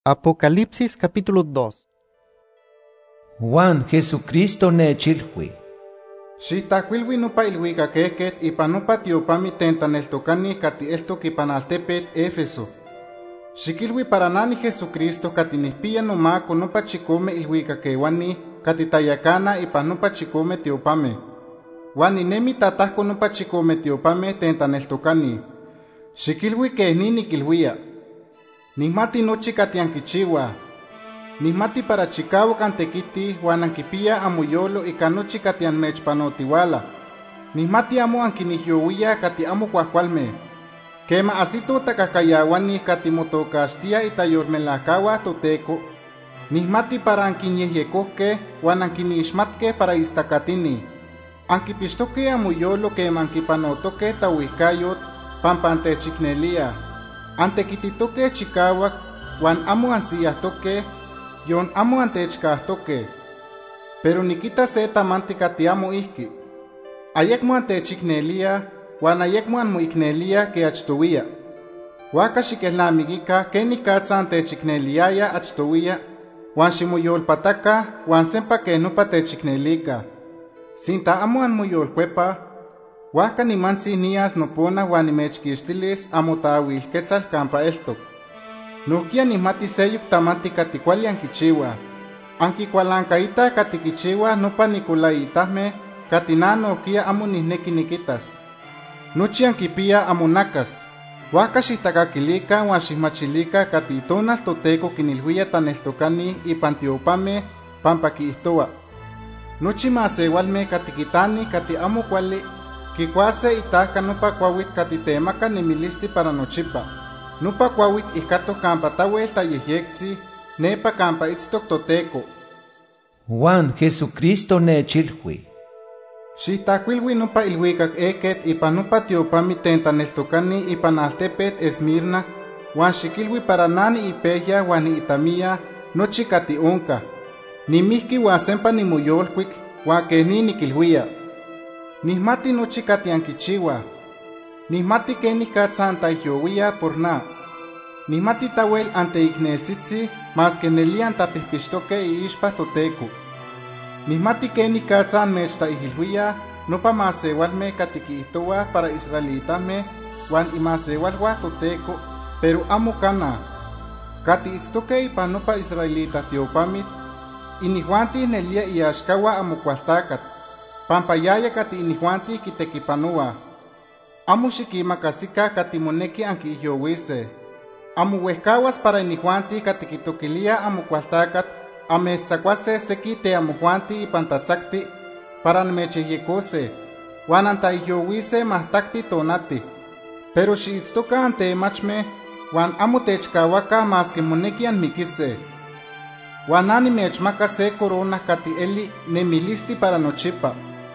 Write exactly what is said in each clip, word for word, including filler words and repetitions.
Apocalipsis capítulo dos. Juan Jesucristo nechilhui. Xihtacuilui nopa ilhuicaquequet ipan nopa tiopami tentaneltocani cati eltoc ipan altepet Éfeso. Xiquilhui para nani Jesucristo cati nihpia nomaco nopa chicome ilhuicaqueuani cati tayacana ipan nopa chicome tiopame. Huan ninemi tatahco nopa chicome tiopame tentaneltocani. Xiquilhui quehni niquilhuia. Nihmati nochi cati anquichiua. Nihmati para chicauac antequiti huan anquipia amoyolo ica nochi cati anmechpanotiuala. Nihmati amo anquinihyouia cati amo cuacualme. Quema asito tacacayauani cati motocaxtia itayolmelacahua toteco. Nihmati para anquinyehyecohque huan anquinixmatque para istacatini. Anquipixtoque amoyolo quema anquipanotoque tauihcayot pampa antechicnelia. Antequititoque chicauac huan amo ansiahtoque yon amo antechcahtoque. Pero nikita se tamanti cati amo ihki. Ayekmo antechicnelia huan ayekmo anmoicnelia que achtowia. Huaca xiquelnamiquica que nicatza antechicneliaya achtowia huan ximoyolpataca huan sempa que nopa techicnelica. Sinta amo anmoyolcuepa, huaca nimantzi nias nopona huan nimechquixtilis amo taawilquetzal campa eltoc. Nohquia nihmati seyuc tamanti cati cuali anquichiua. Anquicualancaita cati quichiua nopa nicolaitahme cati na nohquia amo nihneki niquitas. Nochi anquipia amonacas. Huaca xihtacaquilica huan xihmachilica cati itonal toteco quinilhuia taneltocani ipan tiopame pampa quiihtoa. Nochi maseualme cati quitani cati amo cuali quicuase itahca nopa cuauitl cati temaca nemilisti para nochipa. Nopa cuauitl ihcato campa tauel tayehyectzi, nepa campa itztoc toteco. Juan Jesucristo nechilhui. Xihtacuilhui nopa ilhuicac eket ipan nopa tiopami tentaneltocani ipan altepet Esmirna, huan xiquilhui para nani ipehya huan itamia nochi cati onca. Nimihki huan sempa nimoyolcuic huan quehni niquilhuia. Nihmati nochi cati anquichiua. Nihmati que nicatza antaihyouia por na. Nihmati tauel anteicneltzitzi mas que neli antapihpixtoque iixpa toteco. Nihmati que nicatza anmechtaihilhuia nopa maseualme cati quiihtoua para israelitame huan imaseualhua toteco, pero amo cana. Cati itztoque ipan nopa israelita tiopamit, inihuanti nelia iaxcaua amo cualtacat, pampa yaya cati inihuanti quitequipanoa. Amo xiquimacasica cati moneki anquiihyouise. Amo huehcahuas para inihuanti cati quitoquilia amo cualtacat amestzacuase seki te amohuanti ipan tatzacti para anmechyehyecose, huan antaihyouise mahtacti tonati. Pero xiitztoca antemachme huan amo techcahuaca mas que moneki anmiquise. Huan animechmaca se corona cati eli nemilisti para nochipa.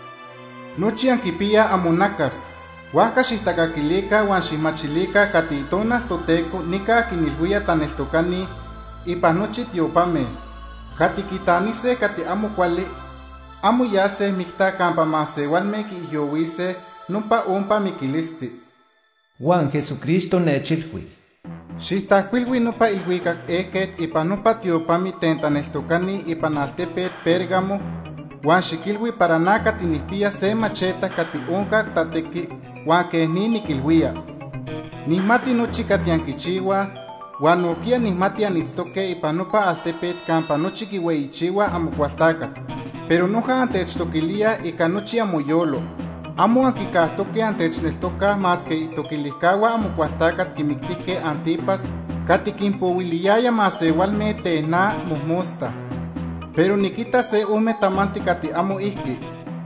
Nochi anquipia amonacas. Huaca xihtacaquilica huan xihmachilica cati itonal toteco nica quinilhuia taneltocani ipan nochi tiopame. Cati quitanise cati amo cuali, amo yase micta campa maseualme quiihyouise nompa ompa miquilisti. Juan Jesucristo nechilhui. Xihtacuilhui nopa ilhuicac eket ipan nopa tiopami tentaneltocani ipan altepet Pérgamo, huan xiquilhui para na cati nihpia se macheta cati oncac tatequi huan quehni niquilhuia. Nihmati nochi cati anquichiua, huan nohquia nihmati anitztoque ipan nopa altepet campa nochi quiueyichiua amo cualtacat, pero noja antechtoquilia ica nochi amoyolo. Amo anquicahtoque antechneltoca mas que itoquilihcaua amo cualtacat quimictique antipas cati quimpouiliaya maseualme tehna mohmosta. Pero nikita se ome tamanti cati amo ihki.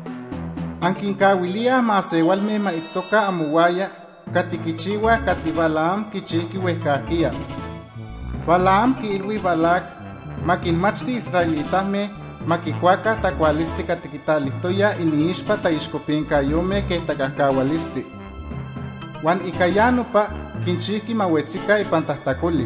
Anquincauilia maseualme maitztoca amowaya cati quichiua cati Balaam quichihqui huehcaquia. Balaam quiilhui Balac maquinmachti israelitahme maquicuaca tacualisti cati quitalihtoya iniixpa taixcopincayome que tacahcaualisti. Huan ica ya nopa quinchihqui mauetzica ipan tahtacoli.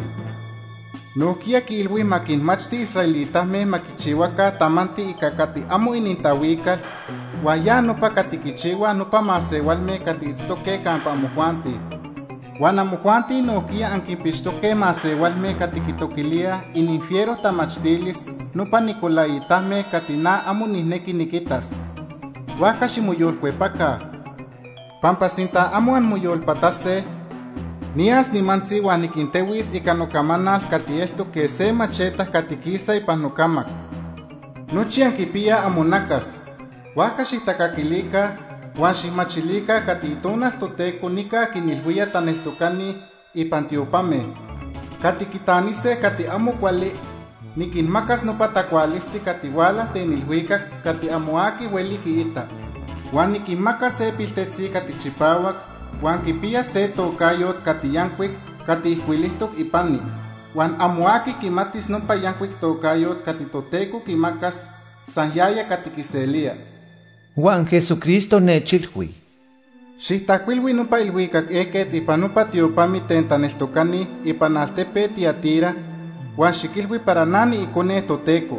Nohquia quiilhui maquinmachti israelitahme maquichihuaca tamanti ica cati amo inintahuical, huan ya nopa cati quichiua nopa maseualme cati itztoque campa amohuanti. Juan amojuanti nohkia anquipixtoque masewalme catiquitoquilia ininfiero tamachtilis nopa nicolaitahme catina amo nihneki niquitas. Huaca ximoyolcuepaca. Pampa sinta amo anmoyolpatase, nias nimantzi huan niquintewis ica nocamanal catielto que se macheta catiquisa ipan nocamac. Nochi anquipia amonacas. Huaca xitacaquilica huan ximachilica catitonal toteco nica quinilhuia taneltocani ipan tiopame. Catiquitanise cati amo cuali, niquinmacas nopa tacualisti catihuala tenilhuica cati amoaki hueli quiita. Huan niquinmacas se piltetzi catichipauac, huan quipia se tocayot catiyancuic catihcuilihtoc ipani. Huan amoaki quimatis nopa yancuic tocayot catitoteco quimacas san yaya catiquiselia. Juan Jesucristo nechilhui. Xihtacuilui nopa ilhuicac eket ipan nopa tiopami tentaneltocani ipan altepe Tiatira, huan xiquilhui para nani icone toteco.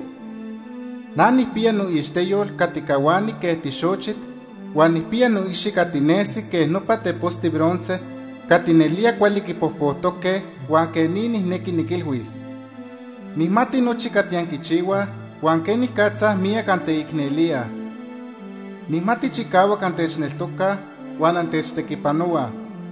Nani pia no ixteyol caticawani que tixochit, huan pia no ixi catinesi que nopa teposti bronce, catinelia cuali quipohpotoque, huan que nini neki niquilhuis. Nihmati nochi catianquichiwa, huan que nicatza mia canteicnelia. Nihmati chicauac antechneltoca, huan antechtequipanoa.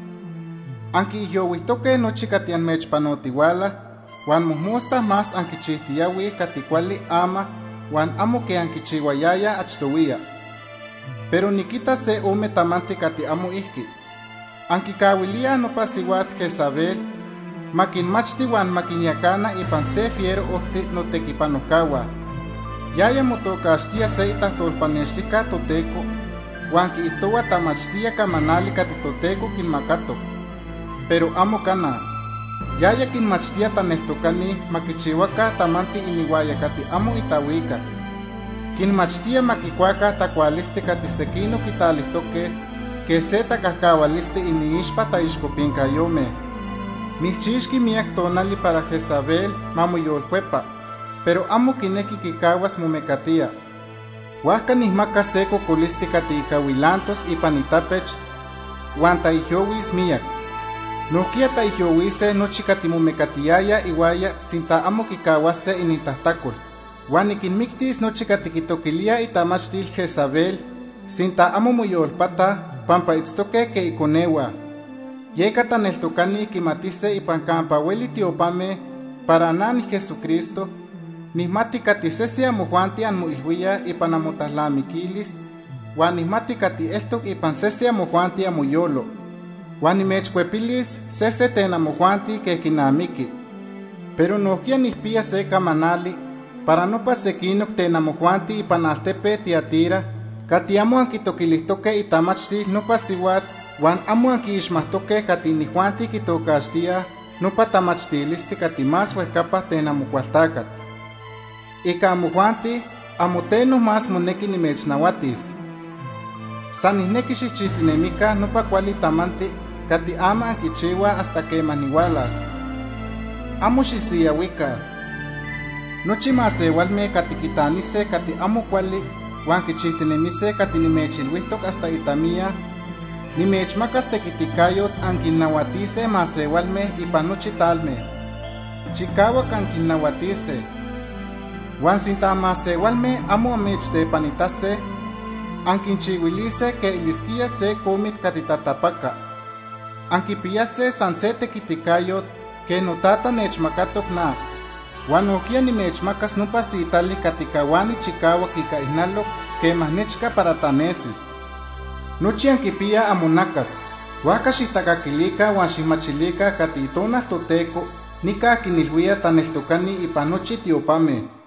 Anki ihyowihtoque nochi catianmechpanotihuala, huan mohmosta más anquichihtiyawi caticuali ama, huan amo que anquichihuayaya achtowia. Pero nikita se ome tamanti cati amo ihki. Anquicawilia nopa siwat Jezabel, maquinmachti huan maquinyacana ipan se fiero ohti notequipanocawa. Yaya motocaxtia se itahtolpanextica toteco, huan quiihtoua tamachtia camanali cati toteco quinmacato. Pero amo cana. Yaya quinmachtia taneltocani maquichihuaca tamanti inihuaya cati amo itahuica. Quinmachtia maquicuaca tacualiste cati sequino quitalihtoque, que se tacahcaualiste iniixpa taixcopincayome. Nihchixqui miak tonali para Jezabel mamoyolcuepa, pero amo quineki quicahuas momecatia. Huasca nihmaca se cocolisti cati icahuilantos ipan itapech, huan taihyowis miak. Nohkia taihyowise nochi cati momecatiaya iwaya sinta amo quicahuase initahtacol. Huan niquinmictis nochi cati quitoquilia itamachtil Jezabel, sinta amo moyolpata, pampa itztoque que iconewa. Yeca taneltocani quimatise ipan campa hueli tiopame, para nani Jesucristo, nihmati cati sesi amojuanti anmoilhuia ipan amotahlamiquilis, huan nihmati cati eltoc ipan sesi amojuanti amoyolo, huan nimechcuepilis sese ten amojuanti que quinamiki. Pero nohkia nihpia se camanali, para nopa sequinoc ten amojuanti ipan altepe Tiatira, cati amo anquitoquilihtoque itamachtil nopa siwat, huan amo anquiixmahtoque cati nijuanti quitocaxtia nopa tamachtilisti cati más huehcapa ten amocualtacat. Ica amojuanti, amo teno más moneki nimechnauatis. San nihneki xihchihtinemica nopa cuali tamanti cati ama anquichiua hasta que manihualas. Amo xihsiyahuica. Nochi masewalme cati quitanise cati amo cuali, huan quichihtinemise cati nimechilhuihtoc hasta itamia, nimechmacas tequiticayot anquinnauatise masewalme ipan nochi talme. Chicauac anquinnauatise. Huan sinta masewalme amo amechtepanitase, anquinchihuilise que ilisquia se comit catitatapaca. Anquipiase san se tequiticayot que notata nechmacatoc na. Huan nohkia nimechmacas nopa sitali caticawani chicauac ica ihnaloc que mahnechca para tanesis. Nochi anquipia amonacas. Huaca xihtacaquilica huan xihmachilica cati itonal toteco nica quinilhuia taneltocani ipan nochi tiopame.